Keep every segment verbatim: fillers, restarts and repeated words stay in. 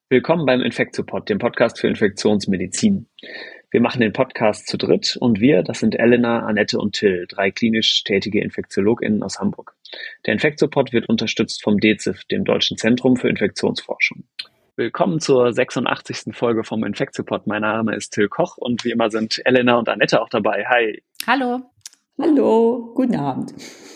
Willkommen beim Infektsupport, dem Podcast für Infektionsmedizin. Wir machen den Podcast zu dritt und wir, das sind Elena, Annette und Till, drei klinisch tätige InfektiologInnen aus Hamburg. Der Infektsupport wird unterstützt vom D Z I F, dem Deutschen Zentrum für Infektionsforschung. Willkommen zur sechsundachtzigsten Folge vom Infektsupport. Mein Name ist Till Koch und wie immer sind Elena und Annette auch dabei. Hi. Hallo. Hallo, guten Abend.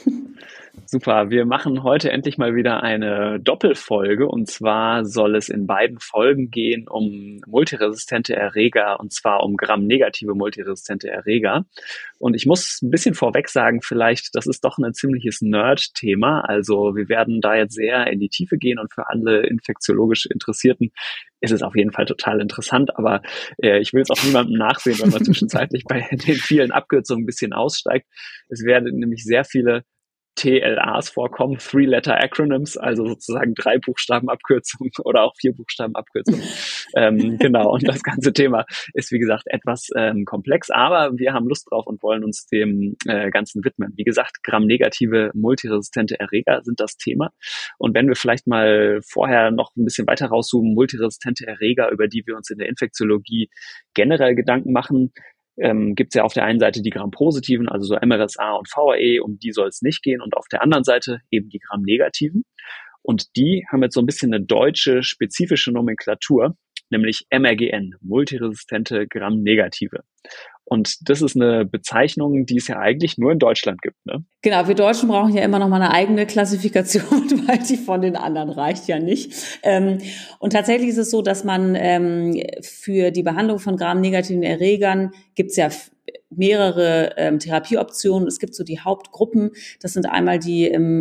Super, wir machen heute endlich mal wieder eine Doppelfolge und zwar soll es in beiden Folgen gehen um multiresistente Erreger und zwar um gramnegative multiresistente Erreger. Und ich muss ein bisschen vorweg sagen, vielleicht, das ist doch ein ziemliches Nerd-Thema. Also wir werden da jetzt sehr in die Tiefe gehen und für alle infektiologisch Interessierten ist es auf jeden Fall total interessant, aber äh, ich will es auch niemandem nachsehen, wenn man zwischenzeitlich bei den vielen Abkürzungen ein bisschen aussteigt. Es werden nämlich sehr viele T L As vorkommen, Three-Letter-Acronyms, also sozusagen drei Buchstaben-Abkürzungen oder auch vier Buchstaben-Abkürzungen. ähm, genau, und das ganze Thema ist, wie gesagt, etwas ähm, komplex, aber wir haben Lust drauf und wollen uns dem äh, Ganzen widmen. Wie gesagt, gramnegative multiresistente Erreger sind das Thema. Und wenn wir vielleicht mal vorher noch ein bisschen weiter rauszoomen, multiresistente Erreger, über die wir uns in der Infektiologie generell Gedanken machen, Ähm, gibt es ja auf der einen Seite die Gram-positiven, also so M R S A und V A E, um die soll es nicht gehen, und auf der anderen Seite eben die Gram-negativen. Und die haben jetzt so ein bisschen eine deutsche spezifische Nomenklatur, nämlich M R G N, multiresistente Gram-negative. Und das ist eine Bezeichnung, die es ja eigentlich nur in Deutschland gibt, ne? Genau, wir Deutschen brauchen ja immer noch mal eine eigene Klassifikation, weil die von den anderen reicht ja nicht. Ähm, und tatsächlich ist es so, dass man ähm, für die Behandlung von gramnegativen Erregern gibt es ja mehrere ähm, Therapieoptionen. Es gibt so die Hauptgruppen. Das sind einmal die ähm,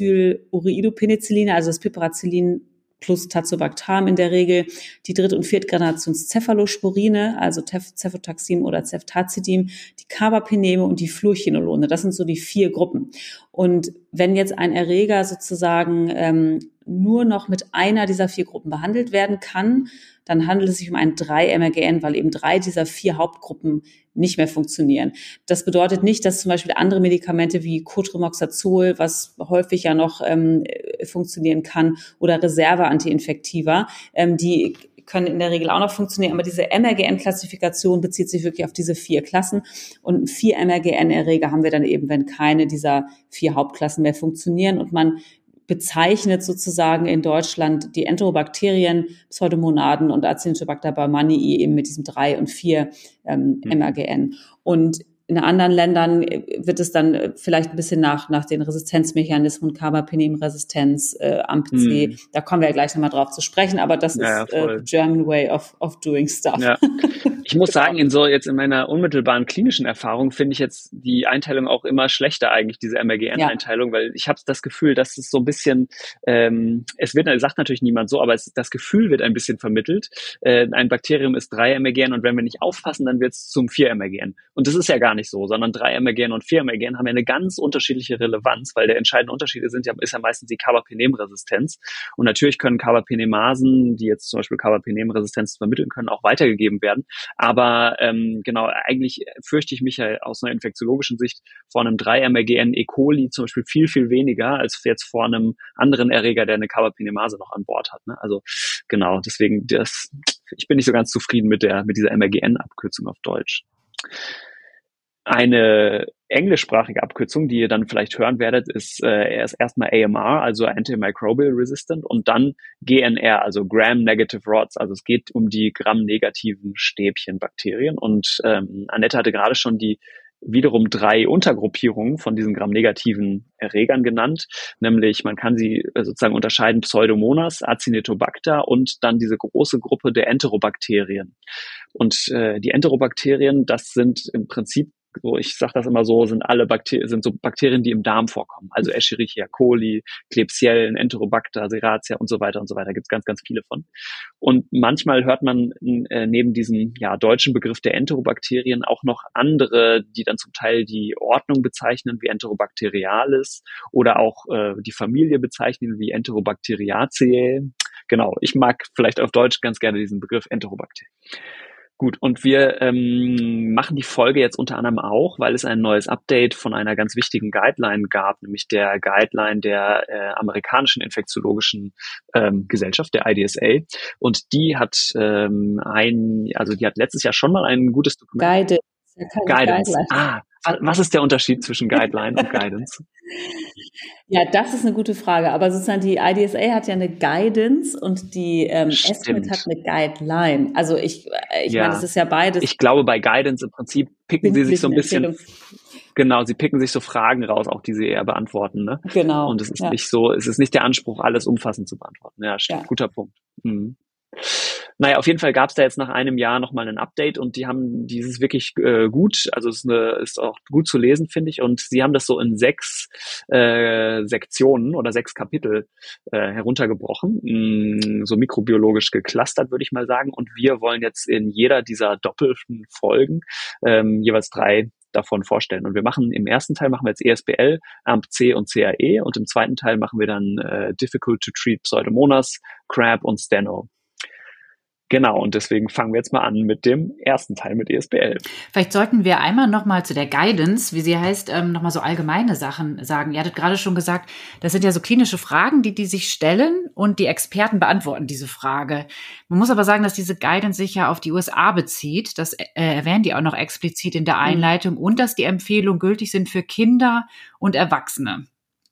Acyl-Uriidopenicilline, also das Piperacillin plus Tazobactam in der Regel, die Dritt- und Viertgenerations-Cephalosporine, also Cefotaxim oder Ceftazidime, die Carbapeneme und die Fluorchinolone. Das sind so die vier Gruppen. Und wenn jetzt ein Erreger sozusagen ähm, nur noch mit einer dieser vier Gruppen behandelt werden kann, dann handelt es sich um ein drei M R G N, weil eben drei dieser vier Hauptgruppen nicht mehr funktionieren. Das bedeutet nicht, dass zum Beispiel andere Medikamente wie Cotrimoxazol, was häufig ja noch ähm, funktionieren kann, oder Reserve-Antiinfektiva, ähm, die können in der Regel auch noch funktionieren, aber diese M R G N-Klassifikation bezieht sich wirklich auf diese vier Klassen, und vier M R G N-Erreger haben wir dann eben, wenn keine dieser vier Hauptklassen mehr funktionieren, und man bezeichnet sozusagen in Deutschland die Enterobakterien, Pseudomonaden und Acinetobacter baumannii eben mit diesem drei und vier ähm, M R G N. Und in anderen Ländern wird es dann vielleicht ein bisschen nach nach den Resistenzmechanismen, Carbapenem-Resistenz, äh, A M P C, hm. da kommen wir ja gleich nochmal drauf zu sprechen, aber das ja, ist äh, German way of of doing stuff. Ja. Ich muss sagen, in so jetzt in meiner unmittelbaren klinischen Erfahrung finde ich jetzt die Einteilung auch immer schlechter eigentlich, diese M R G N-Einteilung, ja. Weil ich habe das Gefühl, dass es so ein bisschen, ähm, es wird, sagt natürlich niemand so, aber es, das Gefühl wird ein bisschen vermittelt. Äh, ein Bakterium ist drei M R G N und wenn wir nicht aufpassen, dann wird es zum vier M R G N. Und das ist ja gar nicht so, sondern drei M R G N und vier M R G N haben ja eine ganz unterschiedliche Relevanz, weil der entscheidende Unterschied sind ja, ist ja meistens die Carbapenem-Resistenz. Und natürlich können Carbapenemasen, die jetzt zum Beispiel Carbapenem-Resistenz vermitteln können, auch weitergegeben werden. Aber ähm, genau, eigentlich fürchte ich mich ja aus einer infektiologischen Sicht vor einem drei M R G N E. coli zum Beispiel viel, viel weniger als jetzt vor einem anderen Erreger, der eine Carbapenemase noch an Bord hat. Ne? Also genau, deswegen, das, ich bin nicht so ganz zufrieden mit der mit dieser M R G N-Abkürzung auf Deutsch. Eine englischsprachige Abkürzung, die ihr dann vielleicht hören werdet, ist äh, erst erstmal A M R, also Antimicrobial Resistant, und dann G N R, also Gram-Negative Rods. Also es geht um die Gram-negativen Stäbchenbakterien. Und ähm, Annette hatte gerade schon die wiederum drei Untergruppierungen von diesen gramnegativen Erregern genannt, nämlich man kann sie sozusagen unterscheiden: Pseudomonas, Acinetobacter und dann diese große Gruppe der Enterobakterien. Und äh, die Enterobakterien, das sind im Prinzip, so, ich sage das immer so, sind alle Bakterien, sind so Bakterien, die im Darm vorkommen. Also Escherichia coli, Klebsiellen, Enterobacter, Serratia und so weiter und so weiter. Gibt es ganz, ganz viele von. Und manchmal hört man äh, neben diesem ja deutschen Begriff der Enterobakterien auch noch andere, die dann zum Teil die Ordnung bezeichnen wie Enterobacterialis oder auch äh, die Familie bezeichnen wie Enterobacteriaceae. Genau, ich mag vielleicht auf Deutsch ganz gerne diesen Begriff Enterobakterien. Gut, und wir ähm, machen die Folge jetzt unter anderem auch, weil es ein neues Update von einer ganz wichtigen Guideline gab, nämlich der Guideline der äh, amerikanischen infektiologischen ähm, Gesellschaft, der I D S A. Und die hat ähm, ein, also die hat letztes Jahr schon mal ein gutes Dokument. Guidance, ja, keine Guidance. Guideline. Ah, was ist der Unterschied zwischen Guideline und Guidance? Ja, das ist eine gute Frage. Aber sozusagen die I D S A hat ja eine Guidance und die ähm, ESCMID hat eine Guideline. Also ich, äh, ich ja. meine, es ist ja beides. Ich glaube, bei Guidance im Prinzip picken sie sich so ein bisschen. Empfehlung. Genau, sie picken sich so Fragen raus, auch die sie eher beantworten. Ne? Genau. Und es ist ja. nicht so, es ist nicht der Anspruch, alles umfassend zu beantworten. Ja, stimmt. Ja. Guter Punkt. Mhm. Naja, auf jeden Fall gab es da jetzt nach einem Jahr nochmal ein Update und die haben dieses wirklich äh, gut, also es ist, eine, ist auch gut zu lesen, finde ich, und sie haben das so in sechs äh, Sektionen oder sechs Kapitel äh, heruntergebrochen, mh, so mikrobiologisch geclustert, würde ich mal sagen, und wir wollen jetzt in jeder dieser doppelten Folgen ähm, jeweils drei davon vorstellen. Und wir machen im ersten Teil machen wir jetzt E S B L, A M P C und C A E und im zweiten Teil machen wir dann äh, Difficult to Treat Pseudomonas, Crab und Steno. Genau, und deswegen fangen wir jetzt mal an mit dem ersten Teil mit E S B L. Vielleicht sollten wir einmal nochmal zu der Guidance, wie sie heißt, ähm, nochmal so allgemeine Sachen sagen. Ihr hattet gerade schon gesagt, das sind ja so klinische Fragen, die die sich stellen und die Experten beantworten diese Frage. Man muss aber sagen, dass diese Guidance sich ja auf die U S A bezieht. Das äh, erwähnen die auch noch explizit in der Einleitung. Mhm. Und dass die Empfehlungen gültig sind für Kinder und Erwachsene.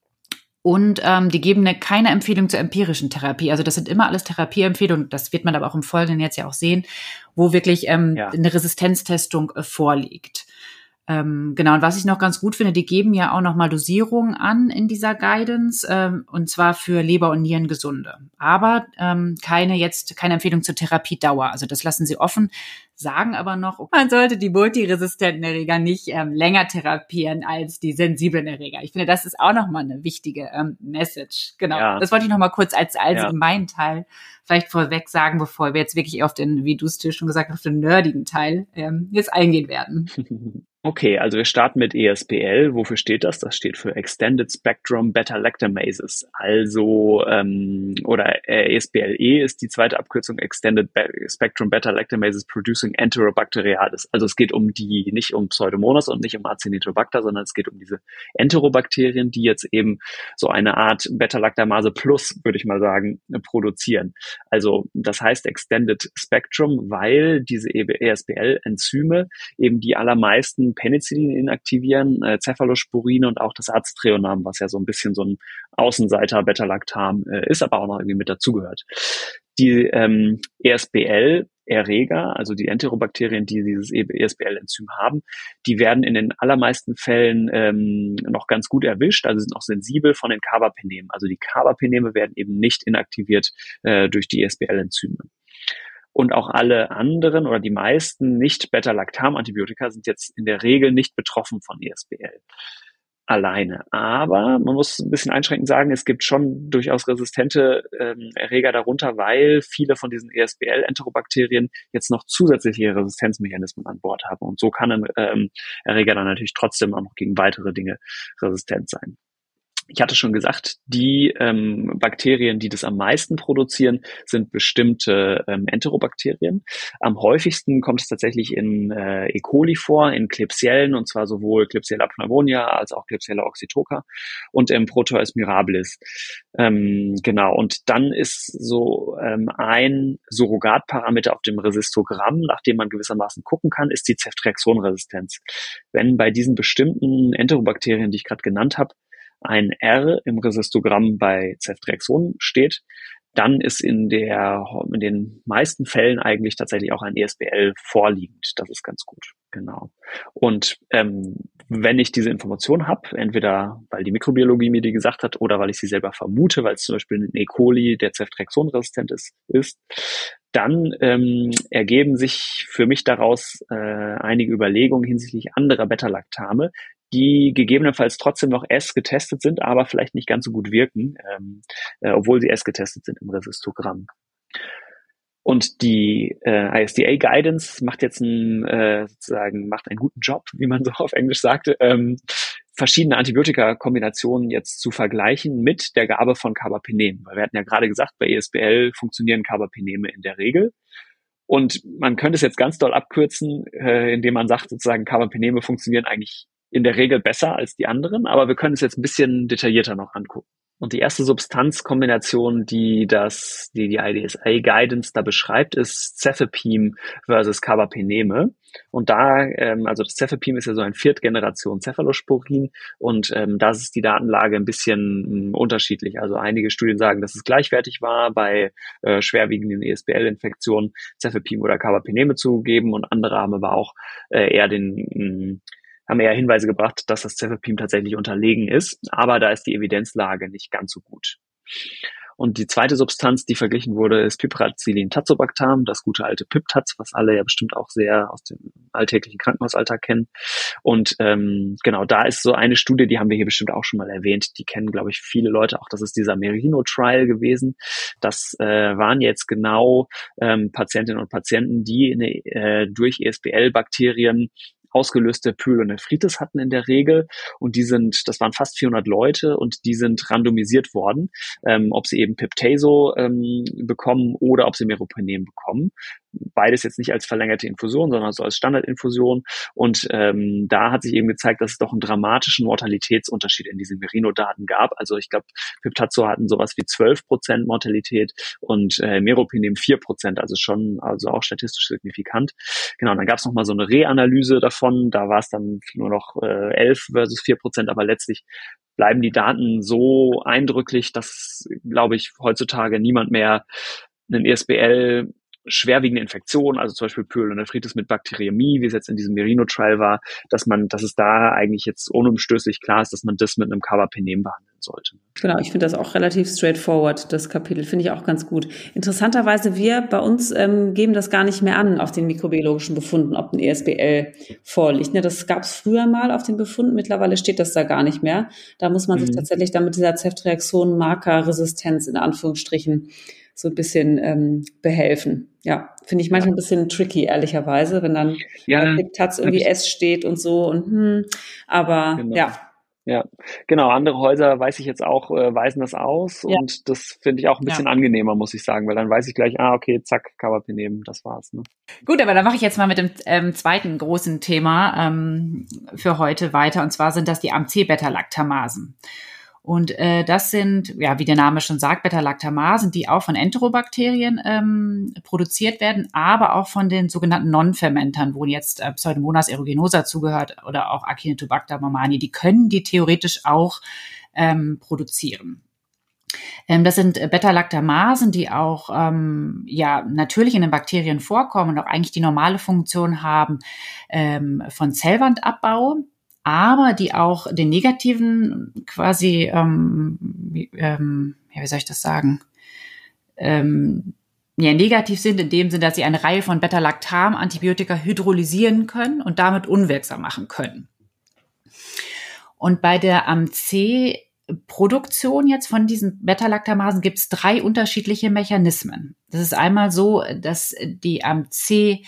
Und ähm, die geben eine, keine Empfehlung zur empirischen Therapie. Also das sind immer alles Therapieempfehlungen. Das wird man aber auch im Folgenden jetzt ja auch sehen, wo wirklich ähm, ja. eine Resistenztestung äh, vorliegt. Ähm, genau, und was ich noch ganz gut finde, die geben ja auch nochmal Dosierungen an in dieser Guidance, ähm, und zwar für Leber- und Nierengesunde. Aber ähm, keine jetzt keine Empfehlung zur Therapiedauer. Also das lassen sie offen, sagen aber noch, man sollte die multiresistenten Erreger nicht ähm, länger therapieren als die sensiblen Erreger. Ich finde, das ist auch nochmal eine wichtige ähm, Message. Genau, ja. Das wollte ich nochmal kurz als allgemeinen ja. Teil vielleicht vorweg sagen, bevor wir jetzt wirklich auf den, wie du es schon gesagt hast, auf den nerdigen Teil ähm, jetzt eingehen werden. Okay, also wir starten mit E S B L. Wofür steht das? Das steht für Extended Spectrum Beta-Lactamases. Also, ähm, oder äh, E S B L E ist die zweite Abkürzung, Extended Be- Spectrum Beta-Lactamases Producing Enterobacteriales. Also es geht um die, nicht um Pseudomonas und nicht um Acinetobacter, sondern es geht um diese Enterobakterien, die jetzt eben so eine Art Beta-Lactamase Plus, würde ich mal sagen, produzieren. Also das heißt Extended Spectrum, weil diese E S B L-Enzyme eben die allermeisten Penicillin inaktivieren, äh, Cephalosporine und auch das Aztreonam, was ja so ein bisschen so ein Außenseiter Beta-Lactam äh, ist, aber auch noch irgendwie mit dazugehört. Die ähm, E S B L-Erreger, also die Enterobakterien, die dieses E S B L-Enzym haben, die werden in den allermeisten Fällen ähm, noch ganz gut erwischt, also sind auch sensibel von den Carbapenemen. Also die Carbapeneme werden eben nicht inaktiviert äh, durch die E S B L-Enzyme. Und auch alle anderen oder die meisten Nicht-Beta-Lactam-Antibiotika sind jetzt in der Regel nicht betroffen von E S B L alleine. Aber man muss ein bisschen einschränkend sagen, es gibt schon durchaus resistente ähm, Erreger darunter, weil viele von diesen E S B L-Enterobakterien jetzt noch zusätzliche Resistenzmechanismen an Bord haben. Und so kann ein ähm, Erreger dann natürlich trotzdem auch noch gegen weitere Dinge resistent sein. Ich hatte schon gesagt, die ähm, Bakterien, die das am meisten produzieren, sind bestimmte ähm, Enterobakterien. Am häufigsten kommt es tatsächlich in äh, E. coli vor, in Klebsiellen, und zwar sowohl Klebsiella pneumonia als auch Klebsiella oxytoca und im Proteus mirabilis. Ähm, genau, und dann ist so ähm, ein Surrogatparameter auf dem Resistogramm, nach dem man gewissermaßen gucken kann, ist die Ceftriaxonresistenz. Wenn bei diesen bestimmten Enterobakterien, die ich gerade genannt habe, ein R im Resistogramm bei Ceftriaxon steht, dann ist in der in den meisten Fällen eigentlich tatsächlich auch ein E S B L vorliegend. Das ist ganz gut, genau. Und ähm, wenn ich diese Information habe, entweder weil die Mikrobiologie mir die gesagt hat oder weil ich sie selber vermute, weil es zum Beispiel ein E. coli, der Ceftriaxon-resistent ist, ist dann ähm, ergeben sich für mich daraus äh, einige Überlegungen hinsichtlich anderer Beta-Lactame, die gegebenenfalls trotzdem noch S getestet sind, aber vielleicht nicht ganz so gut wirken, ähm, äh, obwohl sie S getestet sind im Resistogramm. Und die äh, I S D A-Guidance macht jetzt einen, äh, sozusagen, macht einen guten Job, wie man so auf Englisch sagte, ähm, verschiedene Antibiotika-Kombinationen jetzt zu vergleichen mit der Gabe von Carbapenem. Weil wir hatten ja gerade gesagt, bei E S B L funktionieren Carbapeneme in der Regel. Und man könnte es jetzt ganz doll abkürzen, äh, indem man sagt, sozusagen Carbapeneme funktionieren eigentlich in der Regel besser als die anderen, aber wir können es jetzt ein bisschen detaillierter noch angucken. Und die erste Substanzkombination, die das, die die I D S A-Guidance da beschreibt, ist Cefepime versus Carbapeneme. Und da, ähm, also das Cefepime ist ja so ein Viertgeneration Cephalosporin und ähm, da ist die Datenlage ein bisschen mh, unterschiedlich. Also einige Studien sagen, dass es gleichwertig war, bei äh, schwerwiegenden E S B L-Infektionen Cefepime oder Carbapeneme zu geben, und andere haben aber auch äh, eher den mh, haben eher Hinweise gebracht, dass das Cefepime tatsächlich unterlegen ist, aber da ist die Evidenzlage nicht ganz so gut. Und die zweite Substanz, die verglichen wurde, ist Piperacillin-Tazobactam, das gute alte Pip-Taz, was alle ja bestimmt auch sehr aus dem alltäglichen Krankenhausalltag kennen. Und ähm, genau, da ist so eine Studie, die haben wir hier bestimmt auch schon mal erwähnt, die kennen, glaube ich, viele Leute auch, das ist dieser Merino-Trial gewesen. Das äh, waren jetzt genau ähm, Patientinnen und Patienten, die eine, äh, durch E S B L-Bakterien ausgelöste Pyelonephritis hatten in der Regel, und die sind, das waren fast vierhundert Leute, und die sind randomisiert worden, ähm, ob sie eben Pip-Tazo ähm, bekommen oder ob sie Meropenem bekommen. Beides jetzt nicht als verlängerte Infusion, sondern so als Standardinfusion, und ähm, da hat sich eben gezeigt, dass es doch einen dramatischen Mortalitätsunterschied in diesen Merino-Daten gab. Also ich glaube, Pip-Tazo hatten sowas wie zwölf Prozent Mortalität und äh, Meropenem vier Prozent, also schon, also auch statistisch signifikant. Genau, und dann gab es nochmal so eine Reanalyse davon, da war es dann nur noch äh, elf versus vier Prozent, aber letztlich bleiben die Daten so eindrücklich, dass, glaube ich, heutzutage niemand mehr einen E S B L schwerwiegende Infektionen, also zum Beispiel Pyelonephritis mit Bakteriämie, wie es jetzt in diesem Merino-Trial war, dass man, dass es da eigentlich jetzt unumstößlich klar ist, dass man das mit einem Carbapenem behandeln sollte. Genau, ich finde das auch relativ straightforward, das Kapitel, finde ich auch ganz gut. Interessanterweise, wir bei uns ähm, geben das gar nicht mehr an auf den mikrobiologischen Befunden, ob ein E S B L vorliegt. Ne, das gab es früher mal auf den Befunden, mittlerweile steht das da gar nicht mehr. Da muss man mhm. sich tatsächlich dann mit dieser Ceftriaxon-Marker-Resistenz in Anführungsstrichen so ein bisschen ähm, behelfen. Ja, finde ich manchmal ja. ein bisschen tricky, ehrlicherweise, wenn dann ja, Pip-Taz irgendwie S steht und so und hm, aber genau. ja. Ja, genau. Andere Häuser, weiß ich jetzt auch, äh, weisen das aus, ja. und das finde ich auch ein bisschen ja. angenehmer, muss ich sagen, weil dann weiß ich gleich, ah, okay, zack, Carbapenem, das war's. Ne? Gut, aber dann mache ich jetzt mal mit dem ähm, zweiten großen Thema ähm, für heute weiter, und zwar sind das die A M C-Beta-Lactamasen. Und äh, das sind, ja, wie der Name schon sagt, Beta-Lactamasen, die auch von Enterobakterien ähm, produziert werden, aber auch von den sogenannten Non-Fermentern, wo jetzt äh, Pseudomonas aeruginosa zugehört oder auch Acinetobacter baumannii. Die können die theoretisch auch ähm, produzieren. Ähm, das sind Beta-Lactamasen, die auch ähm, ja natürlich in den Bakterien vorkommen und auch eigentlich die normale Funktion haben ähm, von Zellwandabbau, aber die auch den negativen quasi, ähm, ähm, ja, wie soll ich das sagen, ähm, ja, negativ sind in dem Sinne, dass sie eine Reihe von Beta-Lactam-Antibiotika hydrolysieren können und damit unwirksam machen können. Und bei der A M C-Produktion jetzt von diesen Beta-Lactamasen gibt es drei unterschiedliche Mechanismen. Das ist einmal so, dass die A M C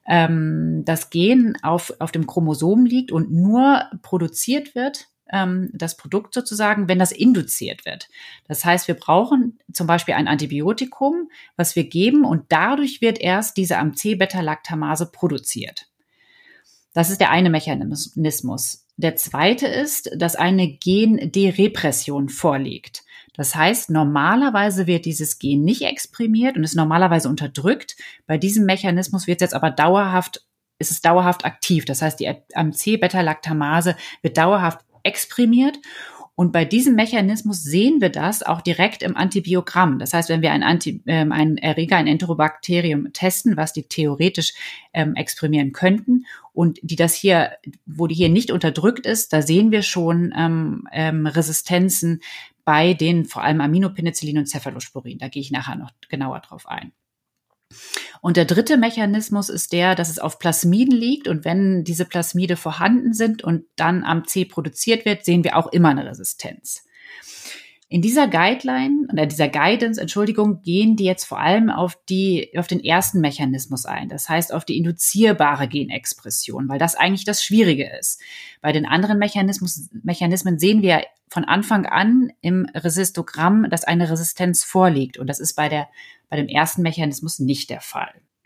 das Gen auf, auf dem Chromosom liegt und nur produziert wird, ähm, das Produkt sozusagen, wenn das induziert wird. Das heißt, wir brauchen zum Beispiel ein Antibiotikum, was wir geben, und dadurch wird erst diese A M C-Beta-Lactamase produziert. Das ist der eine Mechanismus. Der zweite ist, dass eine Gen-Derepression vorliegt. Das heißt, normalerweise wird dieses Gen nicht exprimiert und ist normalerweise unterdrückt. Bei diesem Mechanismus wird es jetzt aber dauerhaft, ist es dauerhaft aktiv. Das heißt, die A M C-Beta-Lactamase wird dauerhaft exprimiert. Und bei diesem Mechanismus sehen wir das auch direkt im Antibiogramm. Das heißt, wenn wir ein, Anti, ähm, ein Erreger, ein Enterobakterium testen, was die theoretisch ähm, exprimieren könnten, und die das hier, wo die hier nicht unterdrückt ist, da sehen wir schon ähm, ähm, Resistenzen bei den vor allem Aminopenicillin und Cephalosporin. Da gehe ich nachher noch genauer drauf ein. Und der dritte Mechanismus ist der, dass es auf Plasmiden liegt, und wenn diese Plasmide vorhanden sind und dann A M C produziert wird, sehen wir auch immer eine Resistenz. In dieser Guideline oder dieser Guidance, Entschuldigung, gehen die jetzt vor allem auf die, auf den ersten Mechanismus ein. Das heißt, auf die induzierbare Genexpression, weil das eigentlich das Schwierige ist. Bei den anderen Mechanismus, Mechanismen sehen wir von Anfang an im Resistogramm, dass eine Resistenz vorliegt. Und das ist bei der, bei dem ersten Mechanismus nicht der Fall.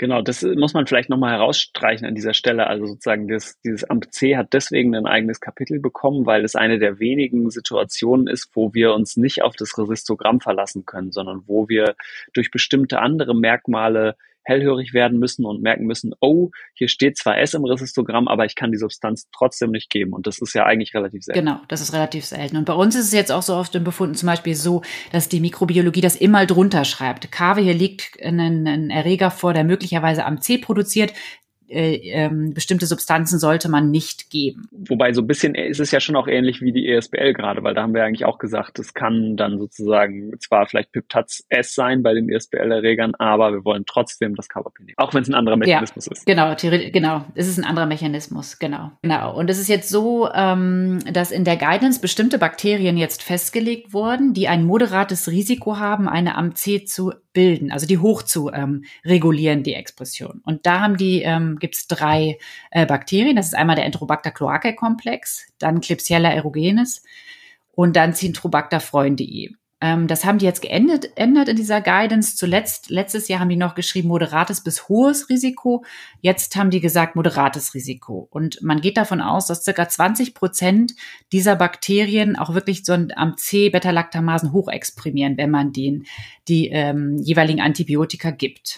Genau, das muss man vielleicht nochmal herausstreichen an dieser Stelle. Also sozusagen das, dieses A M C hat deswegen ein eigenes Kapitel bekommen, weil es eine der wenigen Situationen ist, wo wir uns nicht auf das Resistogramm verlassen können, sondern wo wir durch bestimmte andere Merkmale hellhörig werden müssen und merken müssen, oh, hier steht zwar S im Resistogramm, aber ich kann die Substanz trotzdem nicht geben. Und das ist ja eigentlich relativ selten. Genau, das ist relativ selten. Und bei uns ist es jetzt auch so oft in Befunden zum Beispiel so, dass die Mikrobiologie das immer drunter schreibt. Kave, hier liegt ein, ein Erreger vor, der möglicherweise A M C produziert. Äh, ähm, bestimmte Substanzen sollte man nicht geben. Wobei so ein bisschen ist es ja schon auch ähnlich wie die E S B L gerade, weil da haben wir eigentlich auch gesagt, es kann dann sozusagen zwar vielleicht Piptaz S sein bei den E S B L-Erregern, aber wir wollen trotzdem das Carbapenem nehmen, auch wenn es ein anderer Mechanismus ja, ist. Genau, theoretisch, genau, es ist ein anderer Mechanismus, genau. genau. Und es ist jetzt so, ähm, dass in der Guidance bestimmte Bakterien jetzt festgelegt wurden, die ein moderates Risiko haben, eine A M C zu bilden, also die hoch zu ähm, regulieren, die Expression. Und da haben die ähm, gibt es drei äh, Bakterien. Das ist einmal der Enterobacter cloacae-Komplex, dann Klebsiella aerogenes und dann Citrobacter freundii. Ähm, das haben die jetzt geändert, geändert in dieser Guidance. Zuletzt, letztes Jahr haben die noch geschrieben moderates bis hohes Risiko. Jetzt haben die gesagt moderates Risiko. Und man geht davon aus, dass circa zwanzig Prozent dieser Bakterien auch wirklich so ein A M C-Beta-Lactamasen hochexprimieren, wenn man denen die ähm, jeweiligen Antibiotika gibt.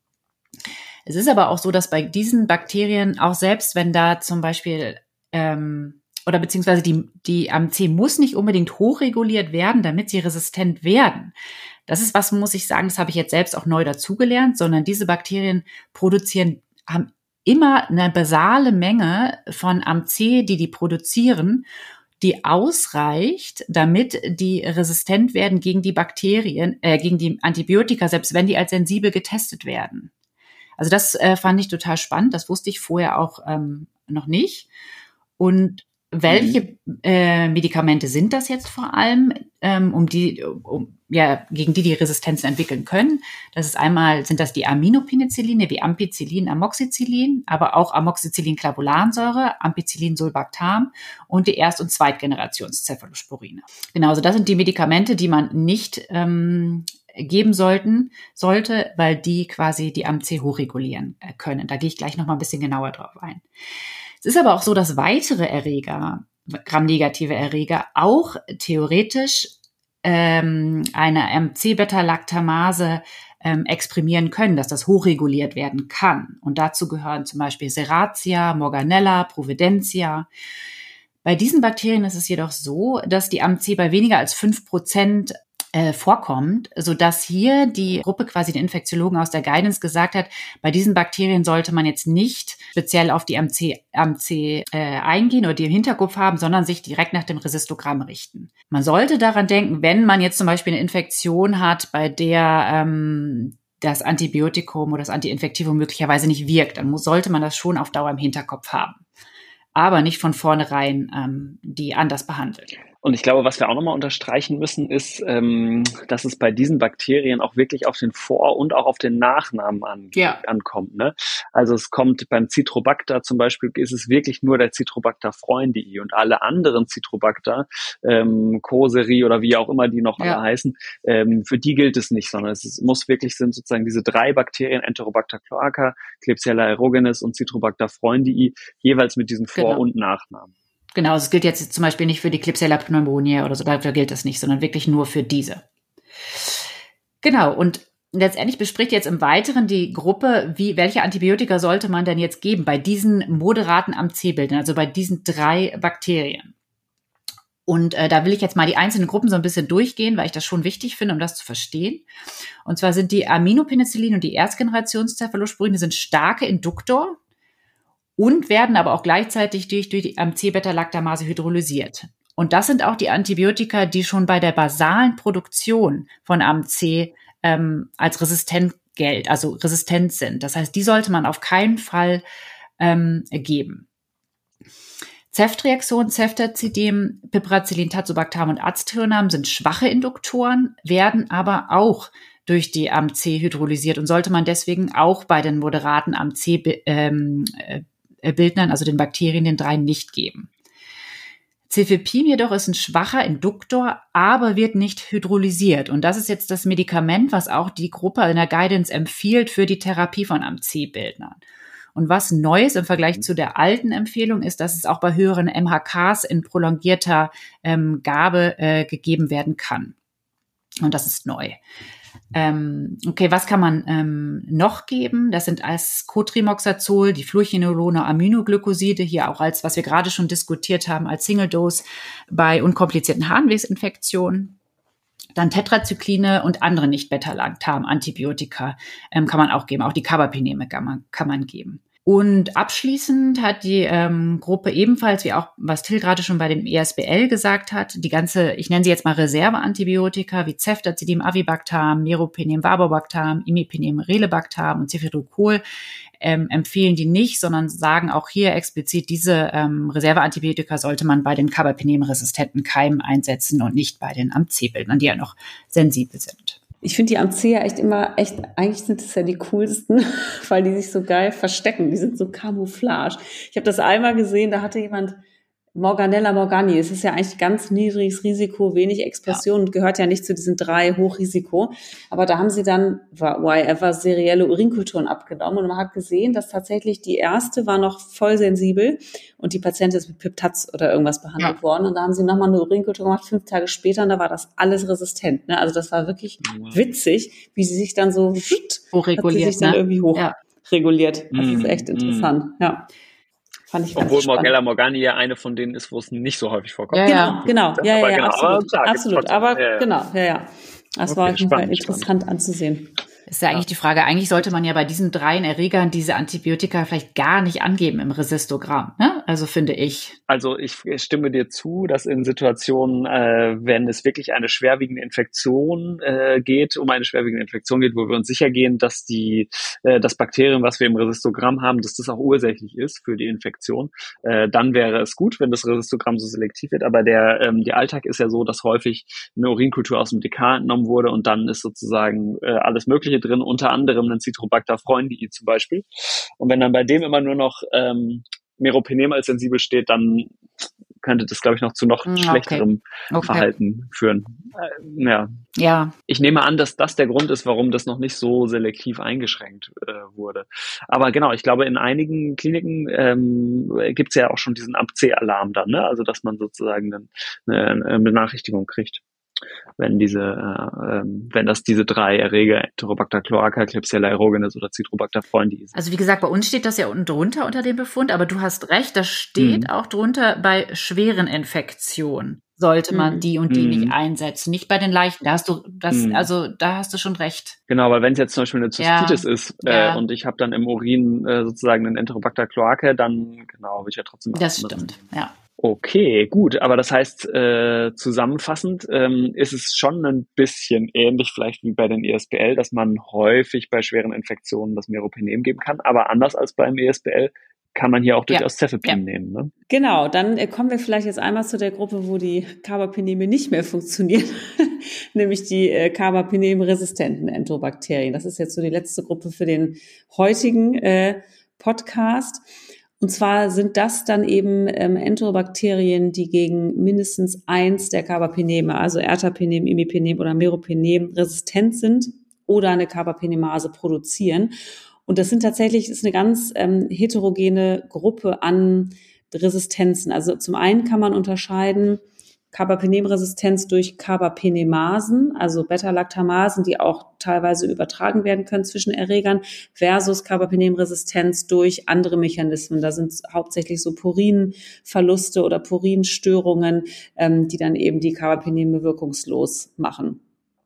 Es ist aber auch so, dass bei diesen Bakterien, auch selbst wenn da zum Beispiel, ähm, oder beziehungsweise die, die A M C muss nicht unbedingt hochreguliert werden, damit sie resistent werden. Das ist was, muss ich sagen, das habe ich jetzt selbst auch neu dazugelernt, sondern diese Bakterien produzieren, haben immer eine basale Menge von A M C, die die produzieren, die ausreicht, damit die resistent werden gegen die Bakterien, äh, gegen die Antibiotika, selbst wenn die als sensibel getestet werden. Also das äh, fand ich total spannend. Das wusste ich vorher auch ähm, noch nicht. Und welche mhm. äh, Medikamente sind das jetzt vor allem, ähm, um die, um, ja, gegen die die Resistenzen entwickeln können? Das ist einmal, sind das die Aminopenicilline wie Ampicillin, Amoxicillin, aber auch Amoxicillin-Clavulansäure, Ampicillin-Sulbactam und die Erst- und Zweitgenerations-Cephalosporine. Genau, also das sind die Medikamente, die man nicht ähm, geben sollten, sollte, weil die quasi die A M C hochregulieren können. Da gehe ich gleich noch mal ein bisschen genauer drauf ein. Es ist aber auch so, dass weitere Erreger, gramnegative Erreger, auch theoretisch ähm, eine A M C-Beta-Lactamase ähm, exprimieren können, dass das hochreguliert werden kann. Und dazu gehören zum Beispiel Serratia, Morganella, Providencia. Bei diesen Bakterien ist es jedoch so, dass die A M C bei weniger als fünf Prozent vorkommt, sodass hier die Gruppe, quasi die Infektiologen aus der Guidance gesagt hat, bei diesen Bakterien sollte man jetzt nicht speziell auf die A M C, A M C äh, eingehen oder die im Hinterkopf haben, sondern sich direkt nach dem Resistogramm richten. Man sollte daran denken, wenn man jetzt zum Beispiel eine Infektion hat, bei der ähm, das Antibiotikum oder das Antiinfektivum möglicherweise nicht wirkt, dann muss, sollte man das schon auf Dauer im Hinterkopf haben. Aber nicht von vornherein ähm, die anders behandeln. Und ich glaube, was wir auch nochmal unterstreichen müssen, ist, ähm, dass es bei diesen Bakterien auch wirklich auf den Vor- und auch auf den Nachnamen an, ja. ankommt. Ne? Also es kommt beim Citrobacter zum Beispiel, ist es wirklich nur der Citrobacter freundii und alle anderen Citrobacter, ähm, Koseri oder wie auch immer die noch ja. alle heißen, ähm, für die gilt es nicht, sondern es ist, muss wirklich sind sozusagen diese drei Bakterien, Enterobacter cloaca, Klebsiella aerogenes und Citrobacter freundii, jeweils mit diesen Vor- genau. und Nachnamen. Genau, also es gilt jetzt zum Beispiel nicht für die Klebsiella pneumoniae oder so, da gilt das nicht, sondern wirklich nur für diese. Genau, und letztendlich bespricht jetzt im Weiteren die Gruppe, wie, welche Antibiotika sollte man denn jetzt geben bei diesen moderaten A M C-Bildern, also bei diesen drei Bakterien. Und äh, da will ich jetzt mal die einzelnen Gruppen so ein bisschen durchgehen, weil ich das schon wichtig finde, um das zu verstehen. Und zwar sind die Aminopenicillin und die Erstgenerations-Cephalosporine sind starke Induktor und werden aber auch gleichzeitig durch, durch die A M C-Beta-Lactamase hydrolysiert. Und das sind auch die Antibiotika, die schon bei der basalen Produktion von A M C ähm, als resistent gelten, also resistent sind. Das heißt, die sollte man auf keinen Fall ähm, geben. Ceftriaxon, Ceftazidim, Piperacillin, Tazobactam und Aztreonam sind schwache Induktoren, werden aber auch durch die A M C hydrolysiert und sollte man deswegen auch bei den moderaten A M C ähm, Bildnern, also den Bakterien, den dreien nicht geben. Cefepime jedoch ist ein schwacher Induktor, aber wird nicht hydrolysiert. Und das ist jetzt das Medikament, was auch die Gruppe in der Guidance empfiehlt für die Therapie von A M C-Bildnern. Und was neu ist im Vergleich zu der alten Empfehlung ist, dass es auch bei höheren M H Ks in prolongierter ähm, Gabe äh, gegeben werden kann. Und das ist neu. Ähm, okay, was kann man ähm, noch geben? Das sind als Cotrimoxazol, die Fluorchinolone, Aminoglycoside, hier auch als, was wir gerade schon diskutiert haben, als Single-Dose bei unkomplizierten Harnwegsinfektionen. Dann Tetrazykline und andere Nicht-Beta-Lactam-Antibiotika ähm, kann man auch geben. Auch die Carbapeneme kann man, kann man geben. Und abschließend hat die ähm, Gruppe ebenfalls, wie auch was Till gerade schon bei dem E S B L gesagt hat, die ganze, ich nenne sie jetzt mal Reserveantibiotika wie Ceftazidime, Avibactam, Meropenem, Varbobactam, Imipenem, Relebactam und Ceftriaxone ähm, empfehlen die nicht, sondern sagen auch hier explizit, diese ähm, Reserveantibiotika sollte man bei den Carbapenem-resistenten Keimen einsetzen und nicht bei den A M C-Bildern, die ja noch sensibel sind. Ich finde die A M C ja echt immer, echt, eigentlich sind es ja die coolsten, weil die sich so geil verstecken. Die sind so Camouflage. Ich habe das einmal gesehen, da hatte jemand Morganella morgani. Es ist ja eigentlich ganz niedriges Risiko, wenig Expression und gehört ja nicht zu diesen drei Hochrisiko. Aber da haben sie dann, why ever, serielle Urinkulturen abgenommen und man hat gesehen, dass tatsächlich die erste war noch voll sensibel und die Patientin ist mit Piptaz oder irgendwas behandelt ja. worden. Und da haben sie nochmal eine Urinkultur gemacht, fünf Tage später, und da war das alles resistent. Ne? Also das war wirklich wow. witzig, wie sie sich dann so hochreguliert, hat sie sich dann ne? irgendwie hochreguliert. Ja. Das ist echt interessant, mm. ja. Fand ich Obwohl Morganella morgani ja eine von denen ist, wo es nicht so häufig vorkommt. Ja, ja. Genau, genau, ja, ja, ja, genau. absolut, Aber klar, absolut. Aber ja, ja. genau, ja, ja. Das okay, war auf jeden Fall interessant spannend. anzusehen. Ist ja eigentlich ja. die Frage, eigentlich sollte man ja bei diesen dreien Erregern diese Antibiotika vielleicht gar nicht angeben im Resistogramm, ne? Also finde ich. Also ich stimme dir zu, dass in Situationen, äh, wenn es wirklich eine schwerwiegende Infektion äh, geht, um eine schwerwiegende Infektion geht, wo wir uns sicher gehen, dass die äh, das Bakterium, was wir im Resistogramm haben, dass das auch ursächlich ist für die Infektion, äh, dann wäre es gut, wenn das Resistogramm so selektiv wird. Aber der ähm, der Alltag ist ja so, dass häufig eine Urinkultur aus dem D K entnommen wurde und dann ist sozusagen äh, alles Mögliche drin, unter anderem ein Citrobacter freundii zum Beispiel. Und wenn dann bei dem immer nur noch ähm, Meropenem als sensibel steht, dann könnte das, glaube ich, noch zu noch okay. schlechterem okay. Verhalten führen. Äh, ja. ja. Ich nehme an, dass das der Grund ist, warum das noch nicht so selektiv eingeschränkt äh, wurde. Aber genau, ich glaube, in einigen Kliniken ähm, gibt es ja auch schon diesen A M C-Alarm dann, ne? Also dass man sozusagen dann eine, eine Benachrichtigung kriegt, wenn diese, äh, wenn das diese drei Erreger, Enterobacter cloaca, Klebsiella aerogenes oder Citrobacter freundii sind. Also wie gesagt, bei uns steht das ja unten drunter unter dem Befund, aber du hast recht, das steht mhm. auch drunter bei schweren Infektionen. Sollte man die und die mm. nicht einsetzen, nicht bei den leichten. Da hast du das, mm. also da hast du schon recht. Genau, weil wenn es jetzt zum Beispiel eine Zystitis ja. ist äh, ja. und ich habe dann im Urin äh, sozusagen einen Enterobacter cloaca, dann genau, will ich ja trotzdem. Das stimmt, ja. Okay, gut, aber das heißt, äh, zusammenfassend ähm, ist es schon ein bisschen ähnlich vielleicht wie bei den E S B L, dass man häufig bei schweren Infektionen das Meropenem geben kann, aber anders als beim E S B L kann man hier auch durchaus ja. Cefepime ja. nehmen. Ne? Genau, dann äh, kommen wir vielleicht jetzt einmal zu der Gruppe, wo die Carbapeneme nicht mehr funktionieren, nämlich die äh, Carbapenem-resistenten Enterobakterien. Das ist jetzt so die letzte Gruppe für den heutigen äh, Podcast. Und zwar sind das dann eben ähm, Enterobakterien, die gegen mindestens eins der Carbapeneme, also Ertapenem, Imipenem oder Meropenem, resistent sind oder eine Carbapenemase produzieren. Und das sind tatsächlich, ist eine ganz ähm, heterogene Gruppe an Resistenzen. Also zum einen kann man unterscheiden Carbapenem-Resistenz durch Carbapenemasen, also Beta-Lactamasen, die auch teilweise übertragen werden können zwischen Erregern, versus Carbapenem-Resistenz durch andere Mechanismen. Da sind hauptsächlich so Purinverluste oder Purinstörungen, ähm, die dann eben die Carbapeneme wirkungslos machen.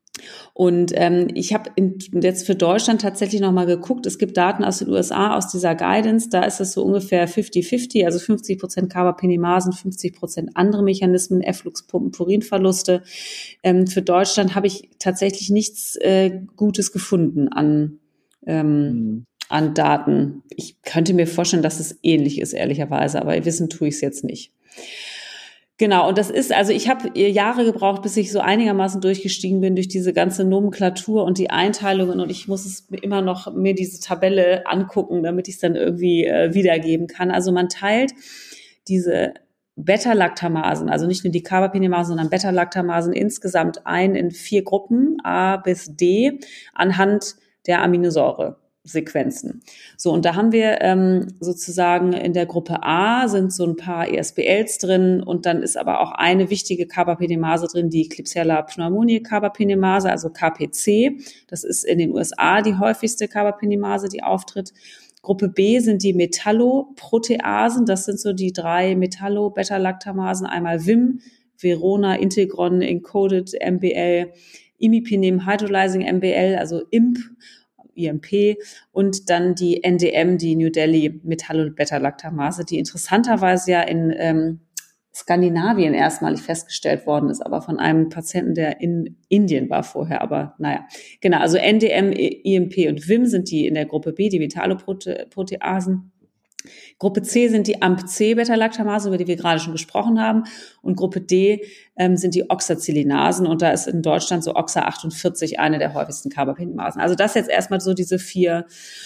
Und ähm, ich habe jetzt für Deutschland tatsächlich nochmal geguckt, es gibt Daten aus den U S A, aus dieser Guidance, da ist es so ungefähr fifty fifty, also fünfzig Prozent Carbapenemasen, fünfzig Prozent andere Mechanismen, Effluxpumpen, Purinverluste. Ähm, für Deutschland habe ich tatsächlich nichts äh, Gutes gefunden an, ähm, mhm. an Daten. Ich könnte mir vorstellen, dass es ähnlich ist, ehrlicherweise, aber wissen tue ich es jetzt nicht. Genau, und das ist, also ich habe Jahre gebraucht, bis ich so einigermaßen durchgestiegen bin durch diese ganze Nomenklatur und die Einteilungen und ich muss es immer noch mir diese Tabelle angucken, damit ich es dann irgendwie äh, wiedergeben kann. Also man teilt diese Beta-Lactamasen, also nicht nur die Carbapenemasen, sondern Beta-Lactamasen insgesamt ein in vier Gruppen, A bis D, anhand der Aminosäuresequenzen. So, und da haben wir ähm, sozusagen in der Gruppe A sind so ein paar E S B Ls drin und dann ist aber auch eine wichtige Carbapenemase drin, die Klebsiella pneumoniae Carbapenemase, also K P C. Das ist in den U S A die häufigste Carbapenemase, die auftritt. Gruppe B sind die Metalloproteasen. Das sind so die drei Metallo-Beta-Lactamasen. Einmal V I M, Verona Integron Encoded M B L, Imipenem Hydrolyzing M B L, also I M P, I M P, und dann die N D M, die New Delhi Metallo-Beta-Lactamase, die interessanterweise ja in ähm, Skandinavien erstmalig festgestellt worden ist, aber von einem Patienten, der in Indien war vorher, aber naja. Genau, also N D M, I M P und V I M sind die in der Gruppe B, die Metalloproteasen. Gruppe C sind die A M P C-Beta-Lactamase, über die wir gerade schon gesprochen haben. Und Gruppe D ähm, sind die Oxacillinasen. Und da ist in Deutschland so Oxa achtundvierzig eine der häufigsten Carbapenemasen. Also das jetzt erstmal so diese vier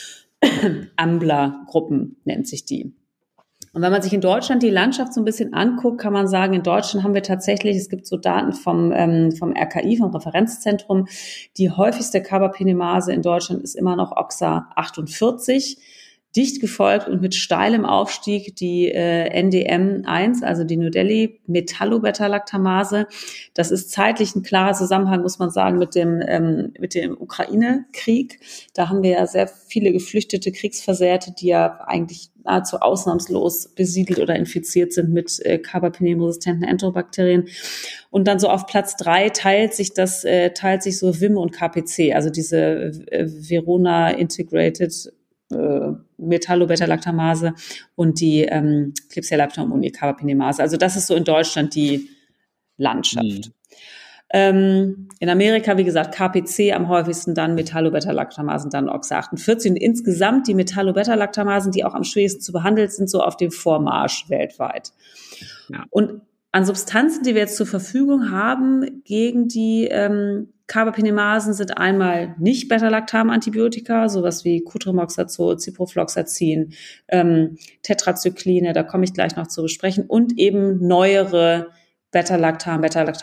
Ambler-Gruppen, nennt sich die. Und wenn man sich in Deutschland die Landschaft so ein bisschen anguckt, kann man sagen, in Deutschland haben wir tatsächlich, es gibt so Daten vom, ähm, vom R K I, vom Referenzzentrum, die häufigste Carbapenemase in Deutschland ist immer noch Oxa achtundvierzig, dicht gefolgt und mit steilem Aufstieg die äh, N D M eins, also die New Delhi Metallo-Beta-Lactamase. Das ist zeitlich ein klarer Zusammenhang, muss man sagen, mit dem ähm, mit dem Ukraine-Krieg. Da haben wir ja sehr viele geflüchtete Kriegsversehrte, die ja eigentlich nahezu ausnahmslos besiedelt oder infiziert sind mit äh, Carbapenem-resistenten Enterobakterien. Und dann so auf Platz drei teilt sich das, äh, teilt sich so V I M und K P C, also diese äh, Verona Integrated Metallo-Beta-Lactamase und die ähm, Klebsiella pneumoniae Carbapenemase. Also das ist so in Deutschland die Landschaft. Mhm. Ähm, in Amerika, wie gesagt, K P C am häufigsten, dann Metallo-Beta-Lactamasen, dann Oxa achtundvierzig. Und insgesamt die Metallo-Beta-Lactamasen, die auch am schwierigsten zu behandeln sind, so auf dem Vormarsch weltweit. Ja. Und an Substanzen, die wir jetzt zur Verfügung haben gegen die ähm, Carbapenemasen, sind einmal nicht Beta-Lactam-Antibiotika, sowas wie Cotrimoxazol, Ciprofloxacin, ähm, Tetracycline, da komme ich gleich noch zu besprechen, und eben neuere Beta-Lactam,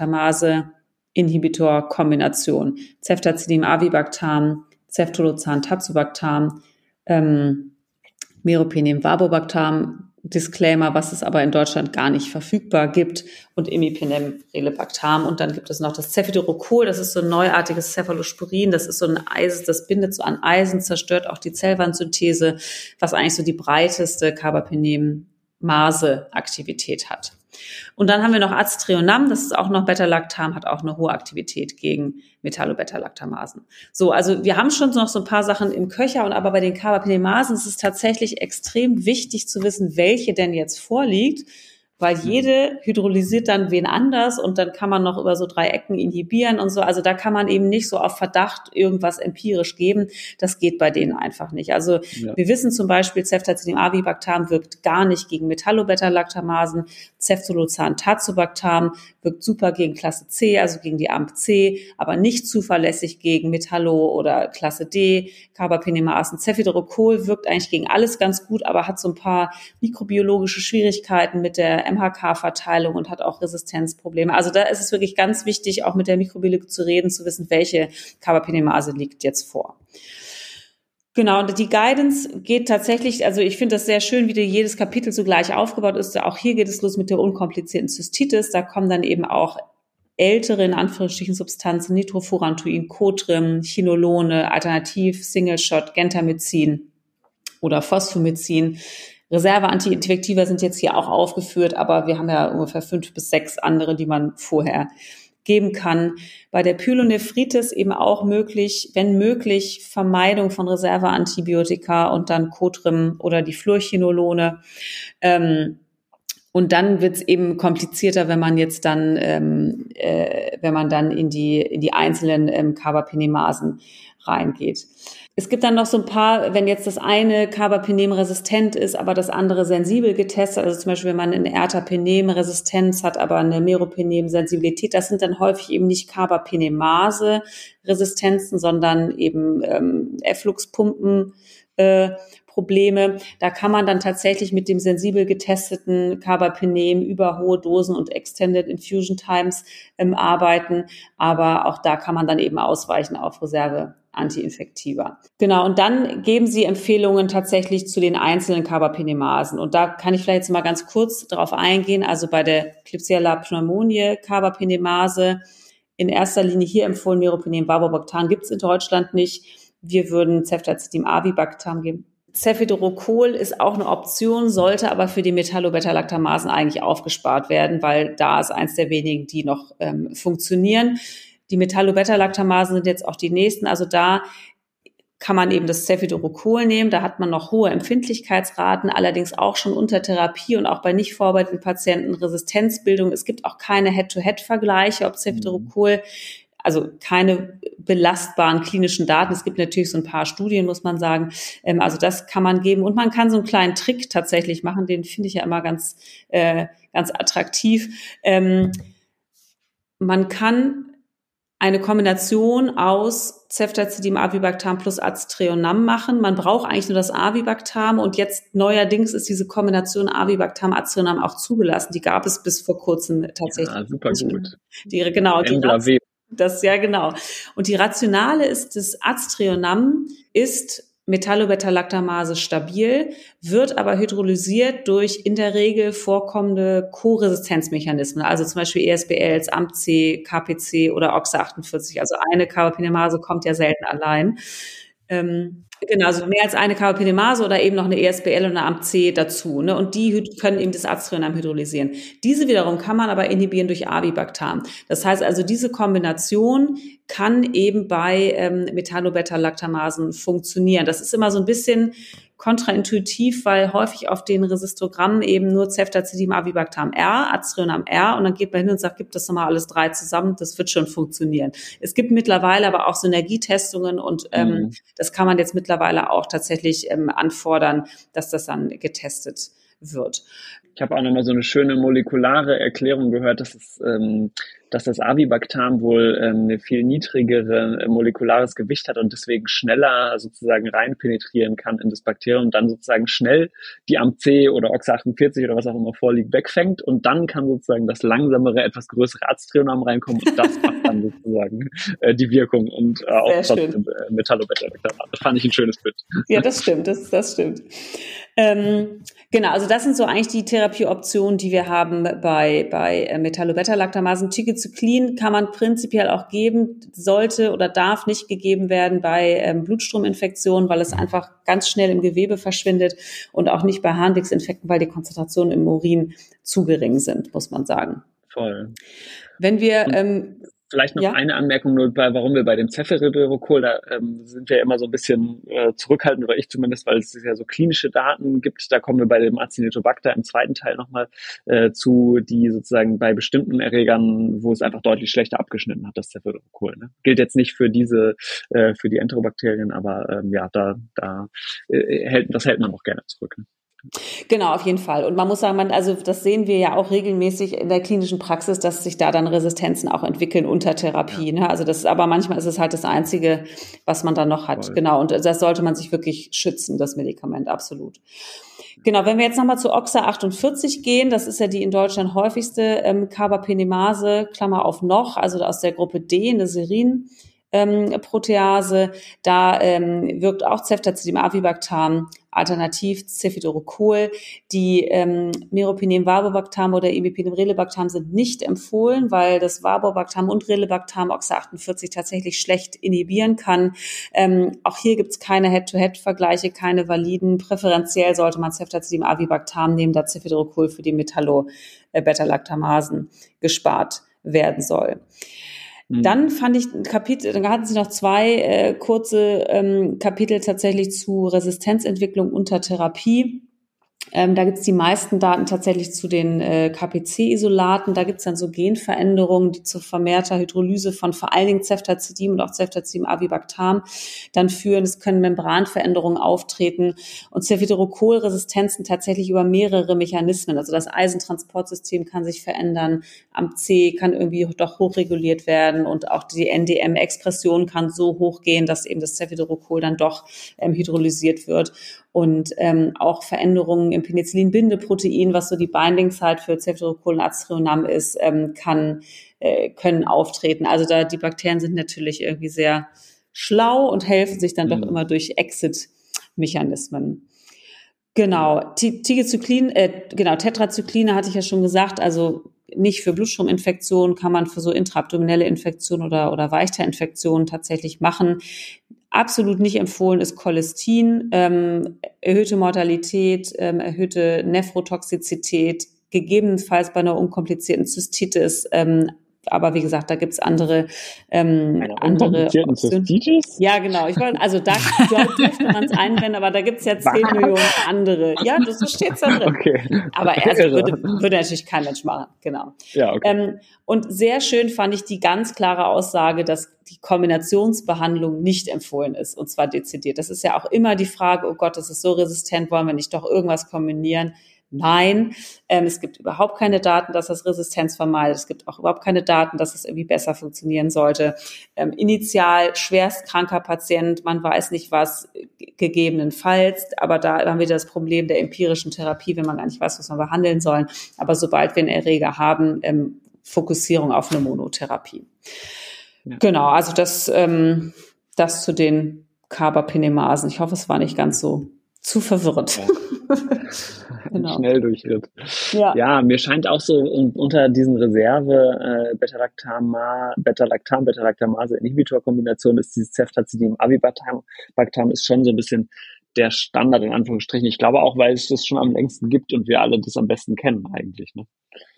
Beta-Lactamase-Inhibitor-Kombination, Ceftazidime, Avibactam, Ceftolozan, Tazobactam, ähm, Meropenem, Varbobactam, Disclaimer, was es aber in Deutschland gar nicht verfügbar gibt, und Imipenem, Relebactam. Und dann gibt es noch das Cefidorocol, das ist so ein neuartiges Cephalosporin, das ist so ein Eisen, das bindet so an Eisen, zerstört auch die Zellwandsynthese, was eigentlich so die breiteste Carbapenem-Mase-Aktivität hat. Und dann haben wir noch Aztreonam, das ist auch noch Beta-Lactam, hat auch eine hohe Aktivität gegen Metallo-Beta-Lactamasen. So, also wir haben schon noch so ein paar Sachen im Köcher, und aber bei den Carbapenemasen ist es tatsächlich extrem wichtig zu wissen, welche denn jetzt vorliegt, weil jede hydrolysiert dann wen anders und dann kann man noch über so drei Ecken inhibieren und so. Also da kann man eben nicht so auf Verdacht irgendwas empirisch geben. Das geht bei denen einfach nicht. Also ja. Wir wissen zum Beispiel, Ceftazidime Avibactam wirkt gar nicht gegen Metallo-Beta-Lactamasen. Ceftolozan Tazobactam wirkt super gegen Klasse C, also gegen die A M P C, aber nicht zuverlässig gegen Metallo oder Klasse D, Carbapenemasen. Cefidorocol wirkt eigentlich gegen alles ganz gut, aber hat so ein paar mikrobiologische Schwierigkeiten mit der M H K-Verteilung und hat auch Resistenzprobleme. Also da ist es wirklich ganz wichtig, auch mit der Mikrobiologie zu reden, zu wissen, welche Carbapenemase liegt jetzt vor. Genau, und die Guidance geht tatsächlich, also ich finde das sehr schön, wie jedes Kapitel so gleich aufgebaut ist. Auch hier geht es los mit der unkomplizierten Zystitis. Da kommen dann eben auch ältere, in Anführungsstrichen, Substanzen, Nitrofurantoin, Cotrim, Chinolone, Alternativ, Single-Shot, Gentamicin oder Phosphomycin. Reserve-Antiinfektiva sind jetzt hier auch aufgeführt, aber wir haben ja ungefähr fünf bis sechs andere, die man vorher geben kann. Bei der Pyelonephritis eben auch möglich, wenn möglich, Vermeidung von Reserve-Antibiotika und dann Cotrim oder die Fluorchinolone. Ähm, und dann wird es eben komplizierter, wenn man jetzt dann, ähm, äh, wenn man dann in die in die einzelnen ähm, Carbapenemasen reingeht. Es gibt dann noch so ein paar, wenn jetzt das eine Carbapenem resistent ist, aber das andere sensibel getestet, also zum Beispiel, wenn man eine Ertapenem-Resistenz hat, aber eine Meropenem-Sensibilität, das sind dann häufig eben nicht Carbapenemase-Resistenzen, sondern eben ähm, Effluxpumpen, äh, Probleme. Da kann man dann tatsächlich mit dem sensibel getesteten Carbapenem über hohe Dosen und Extended Infusion Times ähm, arbeiten. Aber auch da kann man dann eben ausweichen auf Reserve Antiinfektiva. Genau, und dann geben sie Empfehlungen tatsächlich zu den einzelnen Carbapenemasen. Und da kann ich vielleicht jetzt mal ganz kurz darauf eingehen. Also bei der Klebsiella pneumoniae Carbapenemase in erster Linie hier empfohlen Meropenem Valboctam gibt es in Deutschland nicht. Wir würden Ceftazidime-Avibactam geben. Cefiderocol ist auch eine Option, sollte aber für die Metallobeta-Lactamasen eigentlich aufgespart werden, weil da ist eins der wenigen, die noch ähm, funktionieren. Die Metallobeta-Lactamasen sind jetzt auch die nächsten. Also da kann man eben das Cefiderocol nehmen. Da hat man noch hohe Empfindlichkeitsraten, allerdings auch schon unter Therapie und auch bei nicht vorbereiteten Patienten Resistenzbildung. Es gibt auch keine Head-to-Head-Vergleiche, ob Cefiderocol, also keine belastbaren klinischen Daten. Es gibt natürlich so ein paar Studien, muss man sagen. Also das kann man geben. Und man kann so einen kleinen Trick tatsächlich machen. Den finde ich ja immer ganz, äh, ganz attraktiv. Ähm, man kann eine Kombination aus Ceftazidime-Avibactam plus Aztreonam machen. Man braucht eigentlich nur das Avibactam und jetzt neuerdings ist diese Kombination Avibactam-Aztreonam auch zugelassen. Die gab es bis vor kurzem tatsächlich. Ja, super gut. Die, genau, die Rat- das, ja, genau. Und die Rationale ist, das Aztreonam ist Metallobeta-Lactamase stabil, wird aber hydrolysiert durch in der Regel vorkommende Co-Resistenzmechanismen, also zum Beispiel E S B Ls, A M C, K P C oder O X A achtundvierzig. Also eine Carbapenemase kommt ja selten allein. Ähm, genau, also mehr als eine Carbapenemase oder eben noch eine E S B L und eine A M C dazu. Ne? Und die können eben das Aztreonam hydrolysieren. Diese wiederum kann man aber inhibieren durch Avibactam. Das heißt also, diese Kombination kann eben bei ähm, Metallobeta-Lactamasen funktionieren. Das ist immer so ein bisschen kontraintuitiv, weil häufig auf den Resistogrammen eben nur Ceftazidime-Avibactam R, Aztreonam R und dann geht man hin und sagt, gibt das nochmal alles drei zusammen, das wird schon funktionieren. Es gibt mittlerweile aber auch Synergietestungen und ähm, mhm. das kann man jetzt mittlerweile auch tatsächlich ähm, anfordern, dass das dann getestet wird. Ich habe auch nochmal so eine schöne molekulare Erklärung gehört, dass es, ähm, dass das Avibactam wohl ähm, eine viel niedrigere äh, molekulares Gewicht hat und deswegen schneller sozusagen rein penetrieren kann in das Bakterium und dann sozusagen schnell die A M C oder O X A achtundvierzig oder was auch immer vorliegt wegfängt und dann kann sozusagen das langsamere, etwas größere Aztreonam reinkommen und das macht dann sozusagen äh, die Wirkung und äh, auch trotzdem äh, Metallobeta-Lactam. Das fand ich ein schönes Bild. Ja, das stimmt, das, das stimmt. Ähm, genau, also das sind so eigentlich die Therapieoptionen, die wir haben bei, bei äh, Metallobeta-Lactamasen. Tigecyclin kann man prinzipiell auch geben, sollte oder darf nicht gegeben werden bei ähm, Blutstrominfektionen, weil es einfach ganz schnell im Gewebe verschwindet und auch nicht bei Harnwegsinfekten, weil die Konzentrationen im Urin zu gering sind, muss man sagen. Voll. Wenn wir... Ähm, Vielleicht noch ja? eine Anmerkung, nur bei, warum wir bei dem Cefiderocol, da ähm, sind wir immer so ein bisschen äh, zurückhaltend, oder ich zumindest, weil es ja so klinische Daten gibt. Da kommen wir bei dem Acinetobacter im zweiten Teil nochmal äh, zu, die sozusagen bei bestimmten Erregern, wo es einfach deutlich schlechter abgeschnitten hat, das Cefiderocol. Ne? Gilt jetzt nicht für diese, äh, für die Enterobakterien, aber ähm, ja, da, da äh, hält, das hält man auch gerne zurück. Ne? Genau, auf jeden Fall. Und man muss sagen, man, also das sehen wir ja auch regelmäßig in der klinischen Praxis, dass sich da dann Resistenzen auch entwickeln unter Therapie. Ja. Ne? Also das ist, aber manchmal ist es halt das Einzige, was man dann noch hat. Voll. Genau. Und das sollte man sich wirklich schützen, das Medikament, absolut. Genau, wenn wir jetzt nochmal zu O X A achtundvierzig gehen, das ist ja die in Deutschland häufigste ähm, Carbapenemase, Klammer auf noch, also aus der Gruppe D, eine Serin. Ähm, Protease, da ähm, wirkt auch Ceftazidime-Avibactam, alternativ Cefiderocol. Die ähm, Meropenem Valboctam oder Imipenem Relebactam sind nicht empfohlen, weil das Valboctam und Relebactam O X A achtundvierzig tatsächlich schlecht inhibieren kann. Ähm, auch hier gibt's keine Head-to-Head-Vergleiche, keine validen. Präferenziell sollte man Ceftazidime-Avibactam nehmen, da Cefiderocol für die Metallo-Beta-Lactamasen gespart werden soll. Dann fand ich ein Kapitel, dann hatten sie noch zwei äh, kurze ähm, Kapitel tatsächlich zu Resistenzentwicklung unter Therapie. Ähm, da gibt's die meisten Daten tatsächlich zu den äh, K P C-Isolaten. Da gibt's dann so Genveränderungen, die zu vermehrter Hydrolyse von vor allen Dingen Ceftazidime und auch Ceftazidime-Avibactam dann führen. Es können Membranveränderungen auftreten und Cefiderocol-Resistenzen tatsächlich über mehrere Mechanismen. Also das Eisentransportsystem kann sich verändern, A M C kann irgendwie doch hochreguliert werden und auch die N D M-Expression kann so hochgehen, dass eben das Cefiderocol dann doch ähm, hydrolysiert wird. und ähm, auch Veränderungen im Penicillin-Bindeprotein, was so die Binding-Site für Ceftococcus ist, ähm, kann, äh, können auftreten. Also da die Bakterien sind natürlich irgendwie sehr schlau und helfen sich dann mhm. doch immer durch Exit-Mechanismen. Genau, Tigecyclin, äh, genau, Tetracycline hatte ich ja schon gesagt, also nicht für Blutstrominfektionen, kann man für so intraabdominelle Infektionen oder, oder Weichteilinfektionen tatsächlich machen. Absolut nicht empfohlen ist Cholestin, ähm, erhöhte Mortalität, ähm, erhöhte Nephrotoxizität, gegebenenfalls bei einer unkomplizierten Zystitis, ähm, aber wie gesagt, da gibt's andere ähm, Eine andere Zystitis? Ja, genau. Ich wollte, also da dürfte man es einwenden, aber da gibt's ja zehn Millionen andere. Ja, das so steht's da drin. Okay. Aber erst würde, würde natürlich kein Mensch machen. Genau. Ja, okay. Ähm, und sehr schön fand ich die ganz klare Aussage, dass die Kombinationsbehandlung nicht empfohlen ist, und zwar dezidiert. Das ist ja auch immer die Frage, oh Gott, das ist so resistent, wollen wir nicht doch irgendwas kombinieren? Nein, ähm, es gibt überhaupt keine Daten, dass das Resistenz vermeidet. Es gibt auch überhaupt keine Daten, dass es irgendwie besser funktionieren sollte. Ähm, initial schwerstkranker Patient, man weiß nicht was, g- gegebenenfalls, aber da haben wir das Problem der empirischen Therapie, wenn man gar nicht weiß, was wir behandeln sollen. Aber sobald wir einen Erreger haben, ähm, Fokussierung auf eine Monotherapie. Ja. Genau, also das, ähm, das zu den Carbapenemasen. Ich hoffe, es war nicht ganz so zu verwirrend. Ja. Genau. Schnell durchritt. Ja. ja, mir scheint auch so unter diesen Reserve äh, Beta-Lactam, Beta-Lactam, Beta-Lactamase-Inhibitor-Kombination ist dieses Ceftazidime-Avibactam ist schon so ein bisschen der Standard in Anführungsstrichen. Ich glaube auch, weil es das schon am längsten gibt und wir alle das am besten kennen eigentlich. Ne?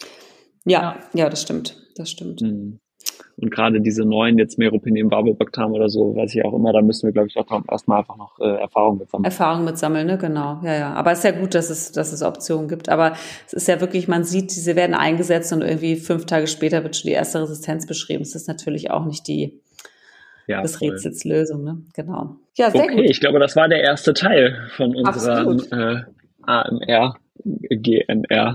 Ja, ja, das stimmt. Das stimmt. Mhm. Und gerade diese neuen, jetzt Meropenem, Barbobactam oder so, weiß ich auch immer, da müssen wir, glaube ich, auch erstmal einfach noch äh, Erfahrung mit sammeln. Erfahrung mit sammeln, ne, genau. Ja, ja. Aber es ist ja gut, dass es, dass es Optionen gibt. Aber es ist ja wirklich, man sieht, diese werden eingesetzt und irgendwie fünf Tage später wird schon die erste Resistenz beschrieben. Das ist natürlich auch nicht die, ja, des Rätsels Lösung, ne? Genau. Ja, sehr okay, gut. Ich glaube, das war der erste Teil von unserem äh, A M R, G N R.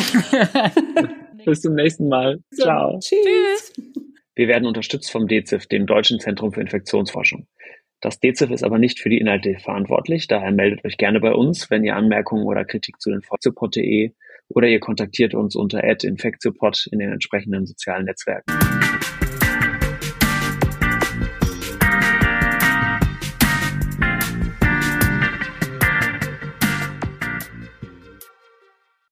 Bis zum nächsten Mal. So, ciao. Tschüss. Wir werden unterstützt vom D Z I F, dem Deutschen Zentrum für Infektionsforschung. Das D Z I F ist aber nicht für die Inhalte verantwortlich, daher meldet euch gerne bei uns, wenn ihr Anmerkungen oder Kritik zu infektiopod punkt de oder ihr kontaktiert uns unter at infektiopod in den entsprechenden sozialen Netzwerken.